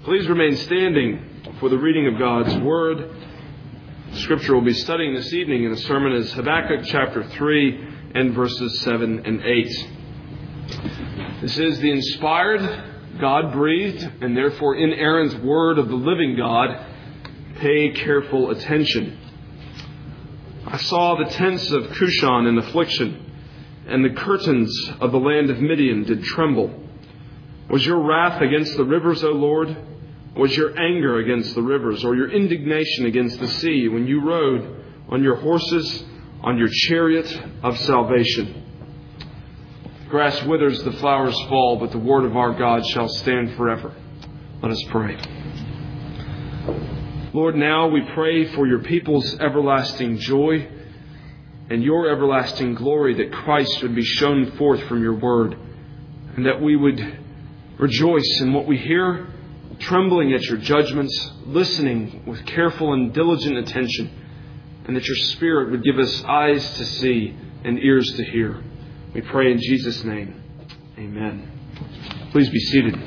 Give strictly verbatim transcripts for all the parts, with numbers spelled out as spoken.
Please remain standing for the reading of God's Word. The Scripture we'll be studying this evening in the sermon is Habakkuk chapter three and verses seven and eight. This is the inspired, God-breathed, and therefore inerrant Word of the living God. Pay careful attention. I saw the tents of Cushan in affliction, and the curtains of the land of Midian did tremble. Was your wrath against the rivers, O Lord? Was your anger against the rivers, or your indignation against the sea, when you rode on your horses, on your chariot of salvation? The grass withers, the flowers fall, but the word of our God shall stand forever. Let us pray. Lord, now we pray for your people's everlasting joy and your everlasting glory, that Christ would be shown forth from your word, and that we would rejoice in what we hear, trembling at your judgments, listening with careful and diligent attention, and that your Spirit would give us eyes to see and ears to hear. We pray in Jesus' name. Amen. Please be seated.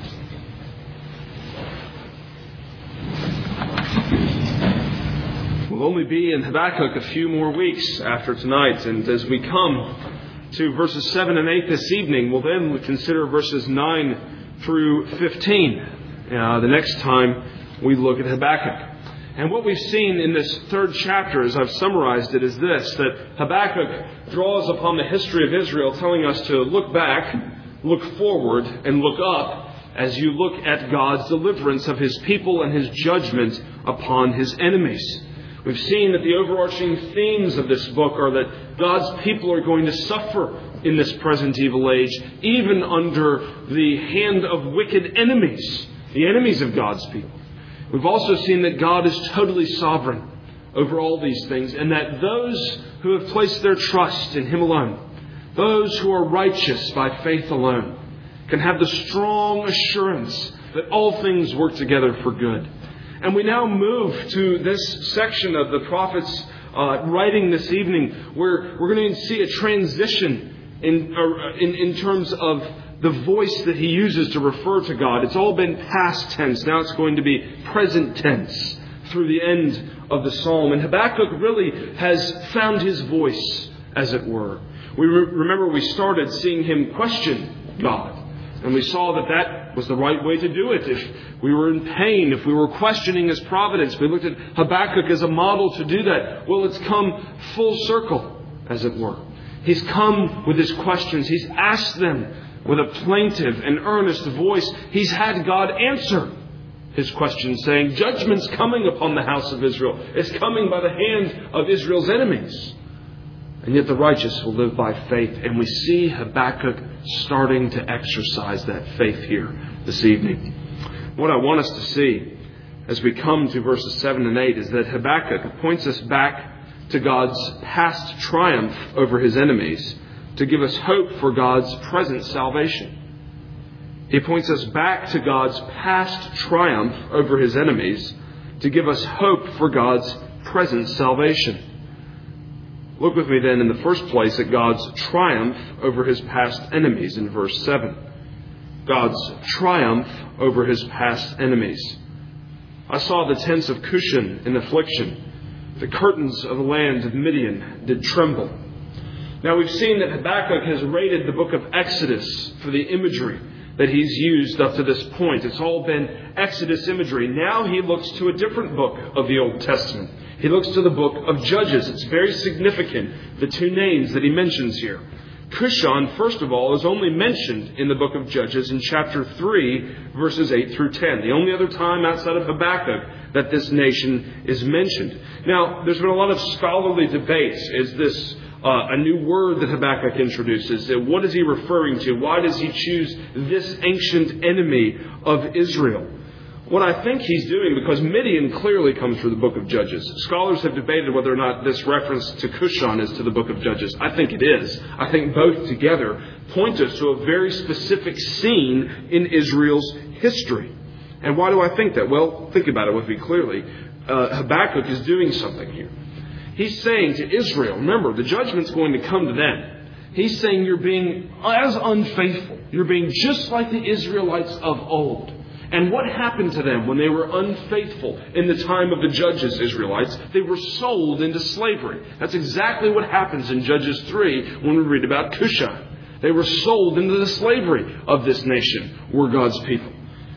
We'll only be in Habakkuk a few more weeks after tonight, and as we come to verses seven and eight this evening, we'll then consider verses nine through fifteen. Uh, the next time we look at Habakkuk. And what we've seen in this third chapter, as I've summarized it, is this, that Habakkuk draws upon the history of Israel, telling us to look back, look forward, and look up as you look at God's deliverance of his people and his judgment upon his enemies. We've seen that the overarching themes of this book are that God's people are going to suffer in this present evil age, even under the hand of wicked enemies. The enemies of God's people. We've also seen that God is totally sovereign over all these things, and that those who have placed their trust in him alone, those who are righteous by faith alone, can have the strong assurance that all things work together for good. And we now move to this section of the prophet's uh, writing this evening, where we're going to see a transition in, uh, in, in terms of the voice that he uses to refer to God. It's all been past tense. Now it's going to be present tense through the end of the psalm. And Habakkuk really has found his voice, as it were. We re- remember we started seeing him question God. And we saw that that was the right way to do it. If we were in pain, if we were questioning his providence, we looked at Habakkuk as a model to do that. Well, it's come full circle, as it were. He's come with his questions. He's asked them with a plaintive and earnest voice. He's had God answer his question, saying, judgment's coming upon the house of Israel. It's coming by the hand of Israel's enemies. And yet the righteous will live by faith. And we see Habakkuk starting to exercise that faith here this evening. What I want us to see as we come to verses seven and eight is that Habakkuk points us back to God's past triumph over his enemies, to give us hope for God's present salvation. He points us back to God's past triumph over his enemies to give us hope for God's present salvation. Look with me then in the first place at God's triumph over his past enemies in verse seven. God's triumph over his past enemies. I saw the tents of Cushan in affliction. The curtains of the land of Midian did tremble. Now we've seen that Habakkuk has rated the book of Exodus for the imagery that he's used up to this point. It's all been Exodus imagery. Now he looks to a different book of the Old Testament. He looks to the book of Judges. It's very significant, the two names that he mentions here. Cushan, first of all, is only mentioned in the book of Judges in chapter three, verses eight through ten. The only other time outside of Habakkuk that this nation is mentioned. Now, there's been a lot of scholarly debates. Is this Uh, a new word that Habakkuk introduces? Uh, what is he referring to? Why does he choose this ancient enemy of Israel? What I think he's doing, because Midian clearly comes through the book of Judges. Scholars have debated whether or not this reference to Cushan is to the book of Judges. I think it is. I think both together point us to a very specific scene in Israel's history. And why do I think that? Well, think about it with me clearly. Uh, Habakkuk is doing something here. He's saying to Israel, remember, the judgment's going to come to them. He's saying you're being as unfaithful. You're being just like the Israelites of old. And what happened to them when they were unfaithful in the time of the Judges, Israelites? They were sold into slavery. That's exactly what happens in Judges three when we read about Cushan. They were sold into the slavery of this nation, were God's people,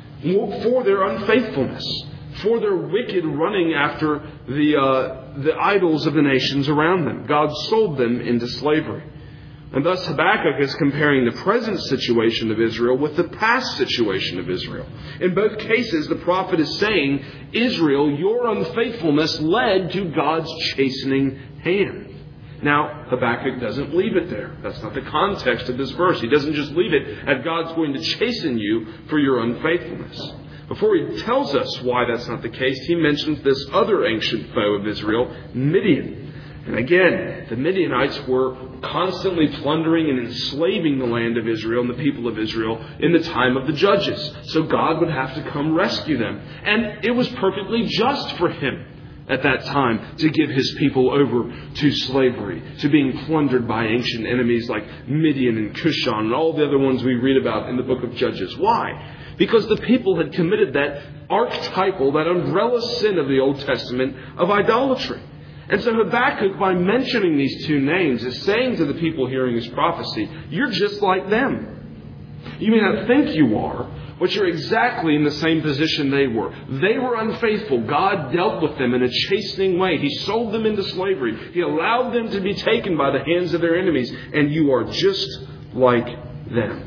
for their unfaithfulness, for their wicked running after the uh, the idols of the nations around them. God sold them into slavery. And thus Habakkuk is comparing the present situation of Israel with the past situation of Israel. In both cases, the prophet is saying, Israel, your unfaithfulness led to God's chastening hand. Now, Habakkuk doesn't leave it there. That's not the context of this verse. He doesn't just leave it at God's going to chasten you for your unfaithfulness. Before he tells us why that's not the case, he mentions this other ancient foe of Israel, Midian. And again, the Midianites were constantly plundering and enslaving the land of Israel and the people of Israel in the time of the Judges. So God would have to come rescue them. And it was perfectly just for him at that time to give his people over to slavery, to being plundered by ancient enemies like Midian and Cushan and all the other ones we read about in the book of Judges. Why? Because the people had committed that archetypal, that umbrella sin of the Old Testament of idolatry. And so Habakkuk, by mentioning these two names, is saying to the people hearing his prophecy, you're just like them. You may not think you are, but you're exactly in the same position they were. They were unfaithful. God dealt with them in a chastening way. He sold them into slavery. He allowed them to be taken by the hands of their enemies. And you are just like them.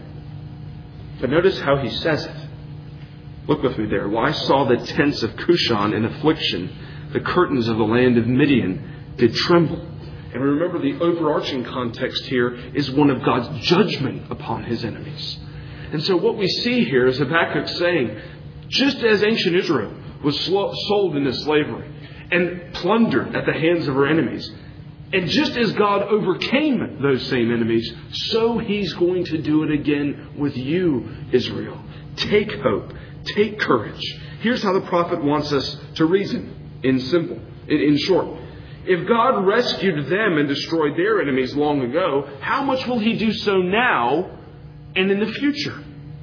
But notice how he says it. Look with me there. Well, I saw the tents of Cushan in affliction. The curtains of the land of Midian did tremble. And remember, the overarching context here is one of God's judgment upon his enemies. And so what we see here is Habakkuk saying, just as ancient Israel was sold into slavery and plundered at the hands of her enemies, and just as God overcame those same enemies, so he's going to do it again with you, Israel. Take hope. Take courage. Here's how the prophet wants us to reason. In simple, in short, if God rescued them and destroyed their enemies long ago, how much will he do so now and in the future?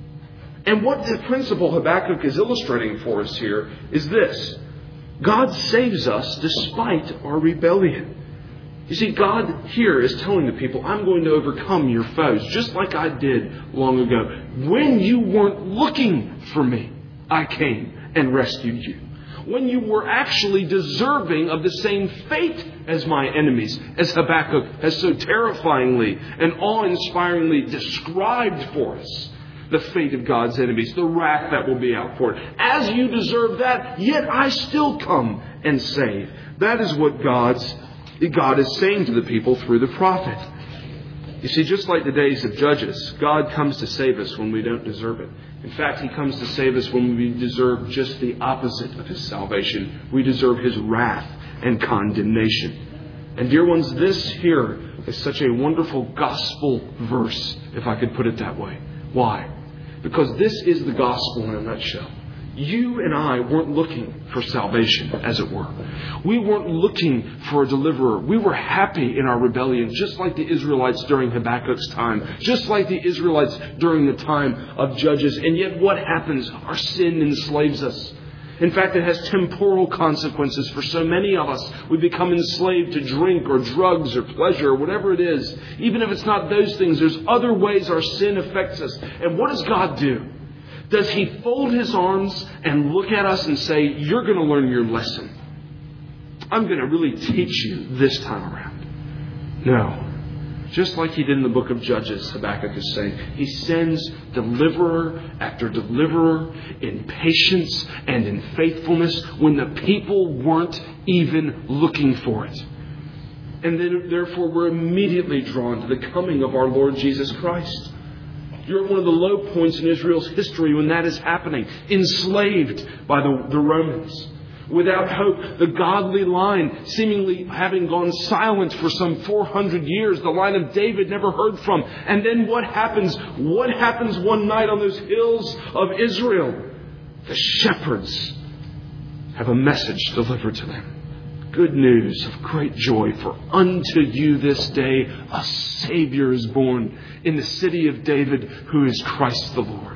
And what the principle Habakkuk is illustrating for us here is this. God saves us despite our rebellion. You see, God here is telling the people, I'm going to overcome your foes, just like I did long ago. When you weren't looking for me, I came and rescued you. When you were actually deserving of the same fate as my enemies, as Habakkuk has so terrifyingly and awe-inspiringly described for us, the fate of God's enemies, the wrath that will be out for it. As you deserve that, yet I still come and save. That is what God's, God is saying to the people through the prophet. You see, just like the days of Judges, God comes to save us when we don't deserve it. In fact, he comes to save us when we deserve just the opposite of his salvation. We deserve his wrath and condemnation. And dear ones, this here is such a wonderful gospel verse, if I could put it that way. Why? Because this is the gospel in a nutshell. You and I weren't looking for salvation, as it were. We weren't looking for a deliverer. We were happy in our rebellion, just like the Israelites during Habakkuk's time, just like the Israelites during the time of Judges. And yet what happens? Our sin enslaves us. In fact, it has temporal consequences for so many of us. We become enslaved to drink or drugs or pleasure or whatever it is. Even if it's not those things, there's other ways our sin affects us. And what does God do? Does he fold his arms and look at us and say, you're going to learn your lesson? I'm going to really teach you this time around. No. Just like he did in the book of Judges, Habakkuk is saying, he sends deliverer after deliverer in patience and in faithfulness when the people weren't even looking for it. And then, therefore, we're immediately drawn to the coming of our Lord Jesus Christ. You're at one of the low points in Israel's history when that is happening. Enslaved by the, the Romans. Without hope. The godly line seemingly having gone silent for some four hundred years. The line of David never heard from. And then what happens? What happens one night on those hills of Israel? The shepherds have a message delivered to them. Good news of great joy, for unto you this day a Savior is born in the city of David, who is Christ the Lord.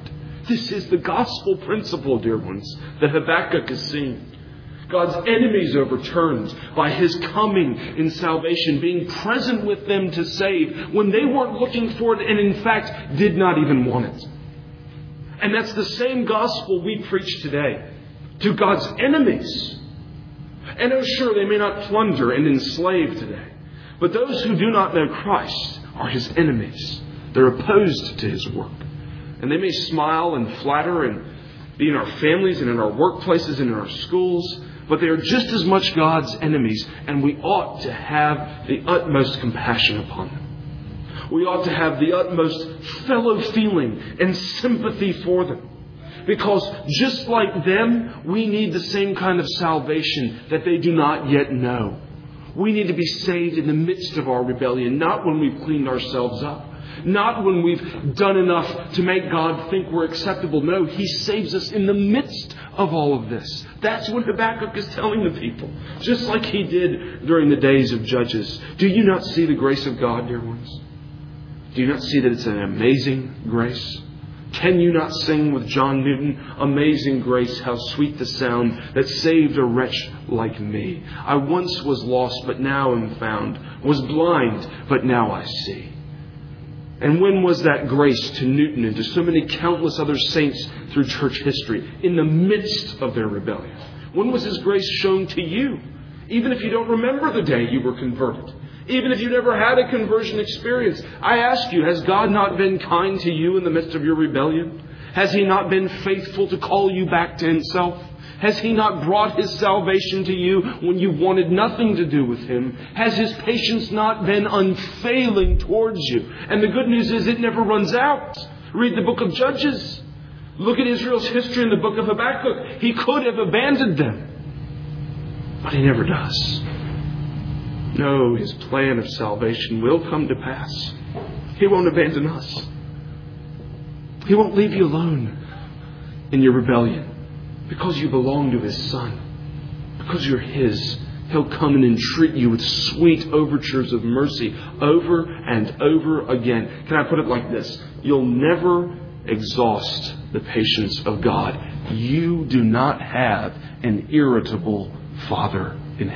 This is the gospel principle, dear ones, that Habakkuk is seeing. God's enemies overturned by His coming in salvation, being present with them to save when they weren't looking for it and in fact did not even want it. And that's the same gospel we preach today to God's enemies. And oh, sure, they may not plunder and enslave today, but those who do not know Christ are His enemies. They're opposed to His work. And they may smile and flatter and be in our families and in our workplaces and in our schools, but they are just as much God's enemies, and we ought to have the utmost compassion upon them. We ought to have the utmost fellow feeling and sympathy for them. Because just like them, we need the same kind of salvation that they do not yet know. We need to be saved in the midst of our rebellion, not when we've cleaned ourselves up. Not when we've done enough to make God think we're acceptable. No, He saves us in the midst of all of this. That's what Habakkuk is telling the people. Just like he did during the days of Judges. Do you not see the grace of God, dear ones? Do you not see that it's an amazing grace? Can you not sing with John Newton, "Amazing grace, how sweet the sound that saved a wretch like me. I once was lost, but now am found. Was blind, but now I see." And when was that grace to Newton and to so many countless other saints through church history? In the midst of their rebellion. When was His grace shown to you? Even if you don't remember the day you were converted. Even if you never had a conversion experience. I ask you, has God not been kind to you in the midst of your rebellion? Has He not been faithful to call you back to Himself? Has He not brought His salvation to you when you wanted nothing to do with Him? Has His patience not been unfailing towards you? And the good news is it never runs out. Read the book of Judges. Look at Israel's history in the book of Habakkuk. He could have abandoned them, but He never does. No, His plan of salvation will come to pass. He won't abandon us. He won't leave you alone in your rebellion. Because you belong to His Son. Because you're His. He'll come and entreat you with sweet overtures of mercy over and over again. Can I put it like this? You'll never exhaust the patience of God. You do not have an irritable Father in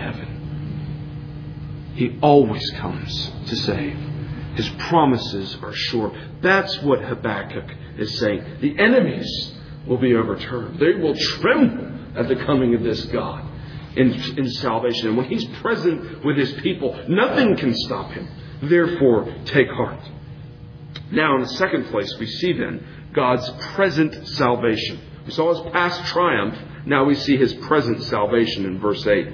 heaven. He always comes to save. His promises are sure. That's what Habakkuk is saying. The enemies will be overturned. They will tremble at the coming of this God in, in salvation. And when He's present with His people, nothing can stop Him. Therefore, take heart. Now, in the second place, we see then God's present salvation. We saw His past triumph. Now we see His present salvation in verse eight.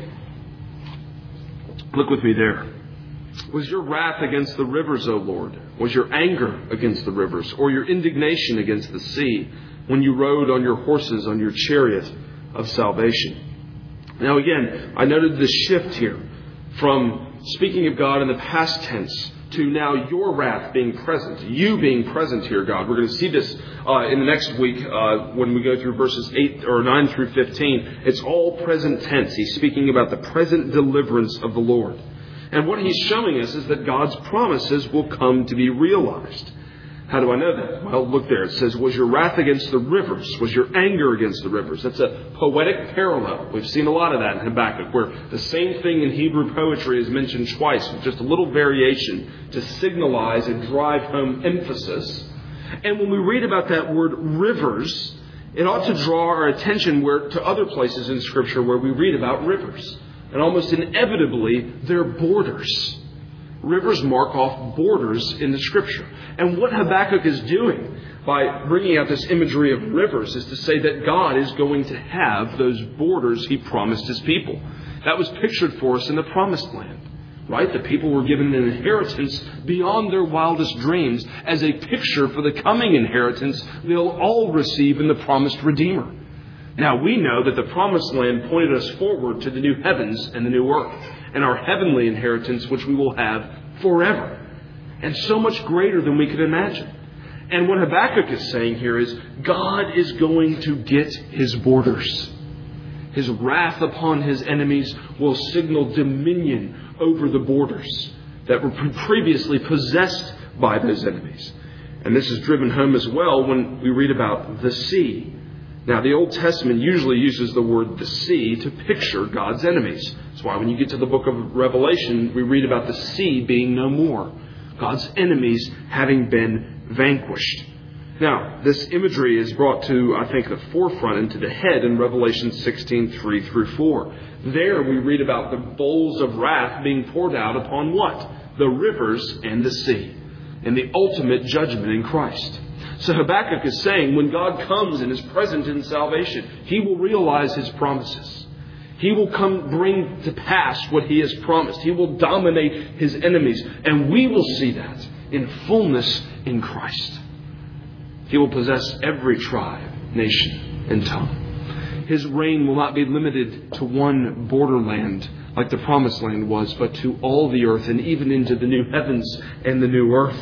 Look with me there. Was your wrath against the rivers, O Lord? Was your anger against the rivers? Or your indignation against the sea? When you rode on your horses, on your chariot of salvation. Now again, I noted the shift here from speaking of God in the past tense to now your wrath being present. You being present here, God. We're going to see this uh, in the next week uh, when we go through verses eight or nine through fifteen. It's all present tense. He's speaking about the present deliverance of the Lord. And what he's showing us is that God's promises will come to be realized. How do I know that? Well, look there. It says, was your wrath against the rivers? Was your anger against the rivers? That's a poetic parallel. We've seen a lot of that in Habakkuk, where the same thing in Hebrew poetry is mentioned twice, with just a little variation to signalize and drive home emphasis. And when we read about that word rivers, it ought to draw our attention where, to other places in Scripture where we read about rivers. And almost inevitably, they're borders. Rivers mark off borders in the Scripture. And what Habakkuk is doing by bringing out this imagery of rivers is to say that God is going to have those borders He promised His people. That was pictured for us in the Promised Land. Right? The people were given an inheritance beyond their wildest dreams as a picture for the coming inheritance they'll all receive in the promised Redeemer. Now, we know that the Promised Land pointed us forward to the new heavens and the new earth, and our heavenly inheritance, which we will have forever, and so much greater than we could imagine. And what Habakkuk is saying here is God is going to get His borders. His wrath upon His enemies will signal dominion over the borders that were previously possessed by those enemies. And this is driven home as well when we read about the sea. Now, the Old Testament usually uses the word the sea to picture God's enemies. That's why when you get to the book of Revelation, we read about the sea being no more. God's enemies having been vanquished. Now, this imagery is brought to, I think, the forefront and to the head in Revelation sixteen, three through four. There we read about the bowls of wrath being poured out upon what? The rivers and the sea. And the ultimate judgment in Christ. So Habakkuk is saying when God comes and is present in salvation, He will realize His promises. He will come bring to pass what He has promised. He will dominate His enemies. And we will see that in fullness in Christ. He will possess every tribe, nation, and tongue. His reign will not be limited to one borderland like the promised land was, but to all the earth and even into the new heavens and the new earth.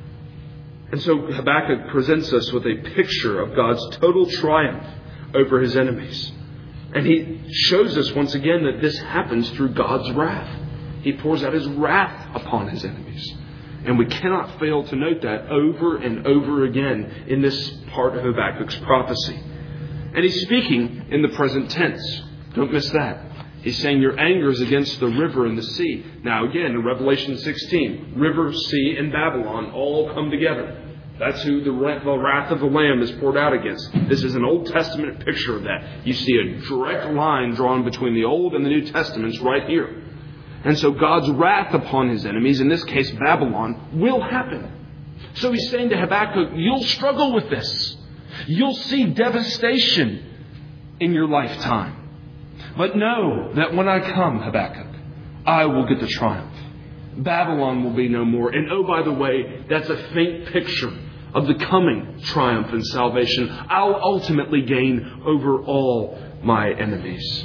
And so Habakkuk presents us with a picture of God's total triumph over His enemies. And he shows us once again that this happens through God's wrath. He pours out His wrath upon His enemies. And we cannot fail to note that over and over again in this part of Habakkuk's prophecy. And he's speaking in the present tense. Don't miss that. He's saying your anger is against the river and the sea. Now again, in Revelation sixteen, river, sea, and Babylon all come together. That's who the wrath of the Lamb is poured out against. This is an Old Testament picture of that. You see a direct line drawn between the Old and the New Testaments right here. And so God's wrath upon His enemies, in this case Babylon, will happen. So He's saying to Habakkuk, you'll struggle with this. You'll see devastation in your lifetime. But know that when I come, Habakkuk, I will get the triumph. Babylon will be no more. And oh, by the way, that's a faint picture of the coming triumph and salvation. I'll ultimately gain over all my enemies.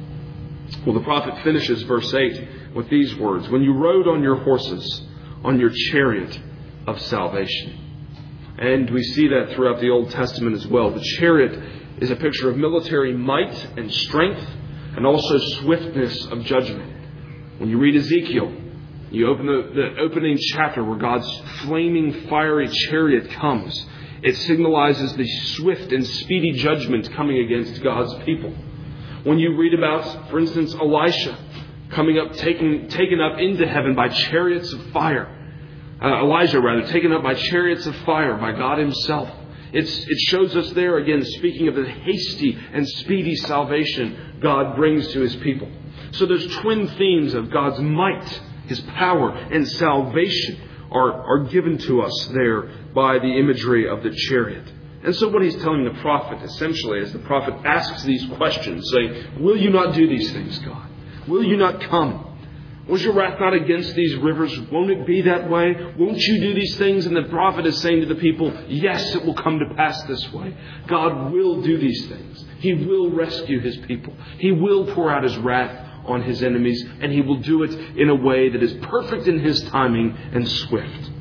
Well, the prophet finishes verse eight with these words. When you rode on your horses, on your chariot of salvation. And we see that throughout the Old Testament as well. The chariot is a picture of military might and strength and also swiftness of judgment. When you read Ezekiel, you open the, the opening chapter where God's flaming, fiery chariot comes. It signalizes the swift and speedy judgment coming against God's people. When you read about, for instance, Elisha coming up, taken, taken up into heaven by chariots of fire. Uh, Elijah, rather, taken up by chariots of fire by God Himself. It's, it shows us there, again, speaking of the hasty and speedy salvation God brings to His people. So those twin themes of God's might, His power, and salvation are, are given to us there by the imagery of the chariot. And so what he's telling the prophet, essentially, as the prophet asks these questions, saying, will you not do these things, God? Will you not come? Was your wrath not against these rivers? Won't it be that way? Won't you do these things? And the prophet is saying to the people, yes, it will come to pass this way. God will do these things. He will rescue His people. He will pour out His wrath on His enemies, and He will do it in a way that is perfect in His timing and swift.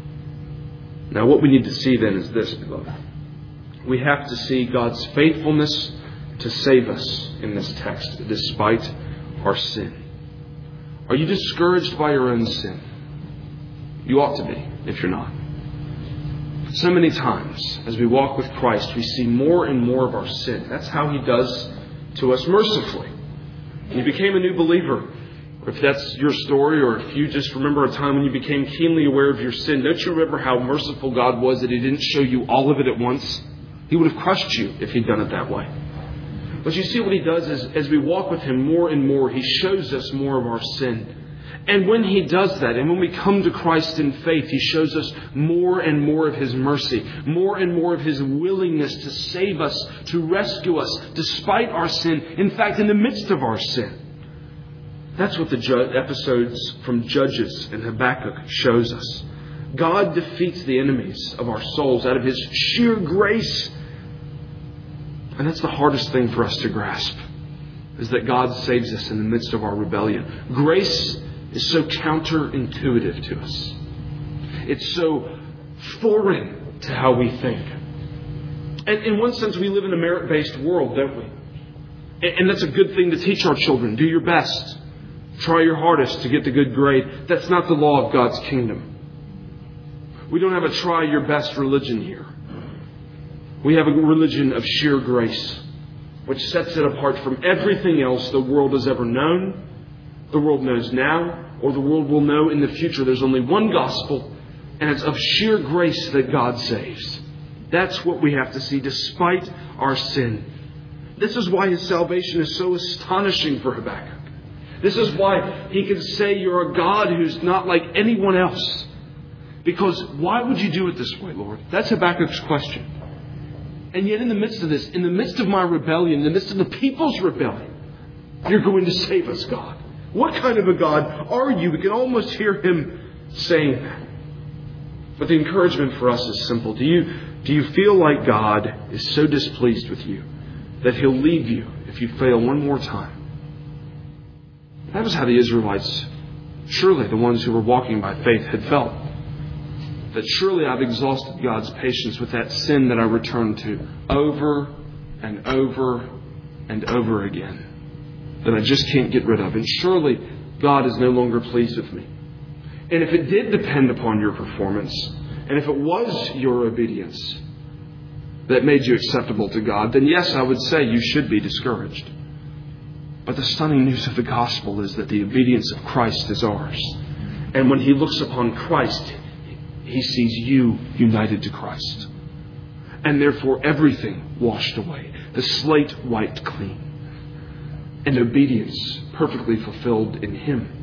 Now, what we need to see then is this, beloved. We have to see God's faithfulness to save us in this text, despite our sin. Are you discouraged by your own sin? You ought to be, if you're not. So many times, as we walk with Christ, we see more and more of our sin. That's how He does to us mercifully. When you became a new believer, or if that's your story, or if you just remember a time when you became keenly aware of your sin, don't you remember how merciful God was that He didn't show you all of it at once? He would have crushed you if He'd done it that way. But you see what He does is, as we walk with Him more and more, He shows us more of our sin. And when He does that, and when we come to Christ in faith, He shows us more and more of His mercy, more and more of His willingness to save us, to rescue us, despite our sin, in fact, in the midst of our sin. That's what the ju- episodes from Judges and Habakkuk shows us. God defeats the enemies of our souls out of His sheer grace. And that's the hardest thing for us to grasp, is that God saves us in the midst of our rebellion. Grace is so counterintuitive to us. It's so foreign to how we think. And in one sense, we live in a merit-based world, don't we? And that's a good thing to teach our children. Do your best. Try your hardest to get the good grade. That's not the law of God's kingdom. We don't have a try your best religion here. We have a religion of sheer grace, which sets it apart from everything else the world has ever known, the world knows now, or the world will know in the future. There's only one gospel, and it's of sheer grace that God saves. That's what we have to see despite our sin. This is why his salvation is so astonishing for Habakkuk. This is why he can say you're a God who's not like anyone else. Because why would you do it this way, Lord? That's Habakkuk's question. And yet in the midst of this, in the midst of my rebellion, in the midst of the people's rebellion, you're going to save us, God. What kind of a God are you? We can almost hear him saying that. But the encouragement for us is simple. Do you, do you feel like God is so displeased with you that he'll leave you if you fail one more time? That was how the Israelites, surely the ones who were walking by faith, had felt. That surely I've exhausted God's patience with that sin that I return to over and over and over again. That I just can't get rid of. And surely God is no longer pleased with me. And if it did depend upon your performance, and if it was your obedience that made you acceptable to God, then yes, I would say you should be discouraged. But the stunning news of the gospel is that the obedience of Christ is ours. And when he looks upon Christ, he sees you united to Christ. And therefore everything washed away. The slate wiped clean. And obedience perfectly fulfilled in him.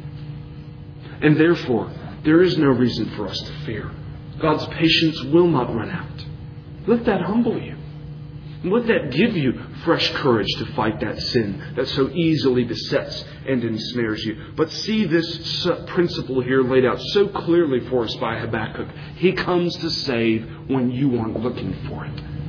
And therefore, there is no reason for us to fear. God's patience will not run out. Let that humble you. And let that give you fresh courage to fight that sin that so easily besets and ensnares you. But see this principle here laid out so clearly for us by Habakkuk. He comes to save when you aren't looking for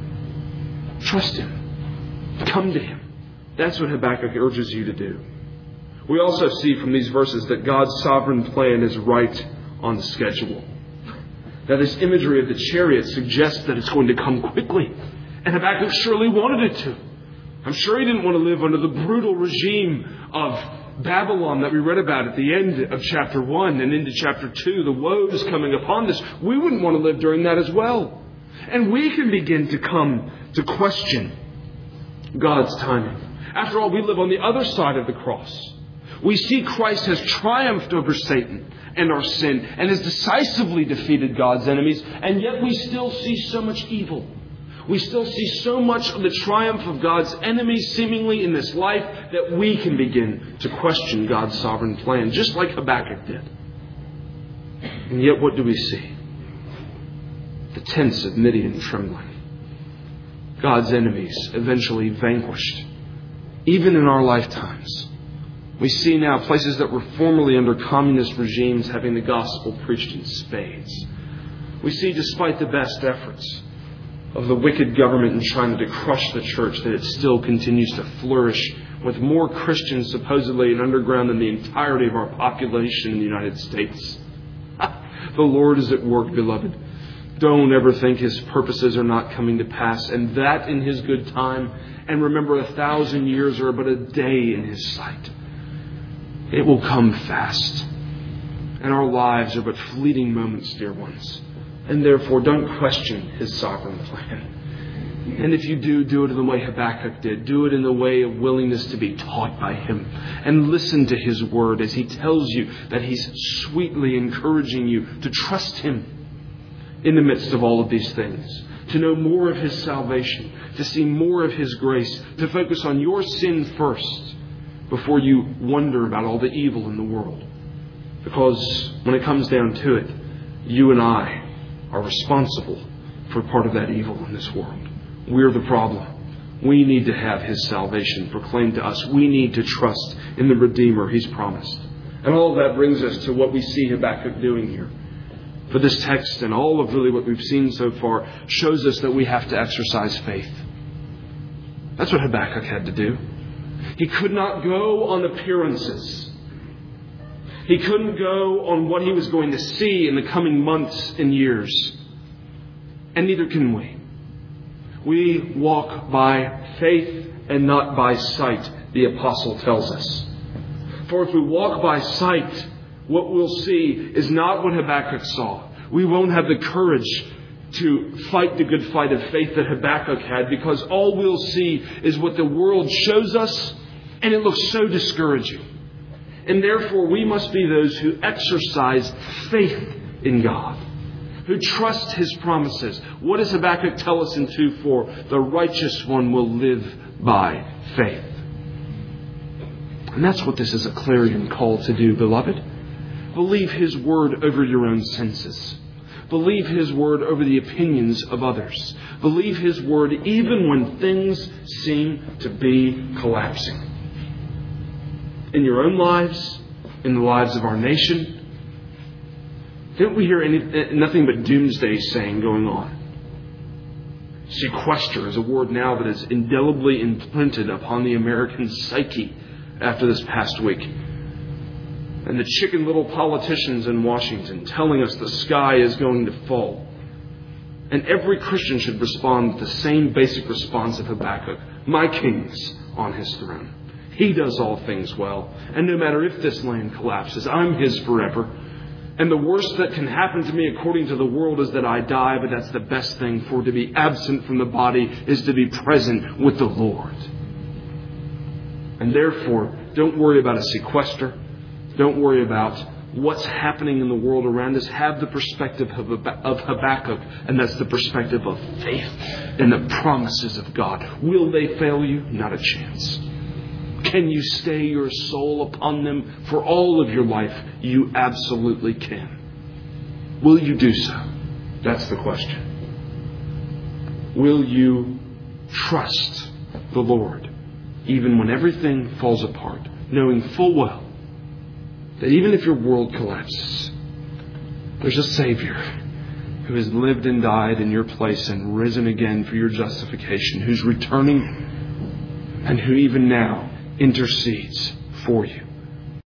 it. Trust him. Come to him. That's what Habakkuk urges you to do. We also see from these verses that God's sovereign plan is right on the schedule. Now this imagery of the chariot suggests that it's going to come quickly. And Habakkuk surely wanted it to. I'm sure he didn't want to live under the brutal regime of Babylon that we read about at the end of chapter one and into chapter two, the woes coming upon this. We wouldn't want to live during that as well. And we can begin to come to question God's timing. After all, we live on the other side of the cross. We see Christ has triumphed over Satan and our sin and has decisively defeated God's enemies, and yet we still see so much evil. We still see so much of the triumph of God's enemies seemingly in this life that we can begin to question God's sovereign plan, just like Habakkuk did. And yet what do we see? The tents of Midian trembling. God's enemies eventually vanquished. Even in our lifetimes, we see now places that were formerly under communist regimes having the gospel preached in spades. We see, despite the best efforts of the wicked government in China to crush the church, that it still continues to flourish with more Christians supposedly in underground than the entirety of our population in the United States. The Lord is at work, beloved. Don't ever think his purposes are not coming to pass, and that in his good time. And remember, a thousand years are but a day in his sight. It will come fast. And our lives are but fleeting moments, dear ones. And therefore, don't question his sovereign plan. And if you do, do it in the way Habakkuk did. Do it in the way of willingness to be taught by him. And listen to his word as he tells you that he's sweetly encouraging you to trust him in the midst of all of these things. To know more of his salvation. To see more of his grace. To focus on your sin first before you wonder about all the evil in the world. Because when it comes down to it, you and I are responsible for part of that evil in this world. We're the problem. We need to have his salvation proclaimed to us. We need to trust in the Redeemer he's promised. And all of that brings us to what we see Habakkuk doing here. For this text and all of really what we've seen so far shows us that we have to exercise faith. That's what Habakkuk had to do. He could not go on appearances. He couldn't go on what he was going to see in the coming months and years. And neither can we. We walk by faith and not by sight, the apostle tells us. For if we walk by sight, what we'll see is not what Habakkuk saw. We won't have the courage to fight the good fight of faith that Habakkuk had, because all we'll see is what the world shows us, and it looks so discouraging. And therefore, we must be those who exercise faith in God, who trust His promises. What does Habakkuk tell us in two four? The righteous one will live by faith. And that's what this is a clarion call to do, beloved. Believe His word over your own senses. Believe His word over the opinions of others. Believe His word even when things seem to be collapsing. In your own lives, in the lives of our nation. Don't we hear any, nothing but doomsday saying going on? Sequester is a word now that is indelibly imprinted upon the American psyche after this past week. And the chicken little politicians in Washington telling us the sky is going to fall. And every Christian should respond with the same basic response of Habakkuk. My king's on his throne. He does all things well. And no matter if this land collapses, I'm His forever. And the worst that can happen to me according to the world is that I die, but that's the best thing, for to be absent from the body is to be present with the Lord. And therefore, don't worry about a sequester. Don't worry about what's happening in the world around us. Have the perspective of Habakkuk, and that's the perspective of faith in the promises of God. Will they fail you? Not a chance. Can you stay your soul upon them for all of your life? You absolutely can. Will you do so? That's the question. Will you trust the Lord even when everything falls apart, knowing full well that even if your world collapses, there's a Savior who has lived and died in your place and risen again for your justification, who's returning and who even now intercedes for you.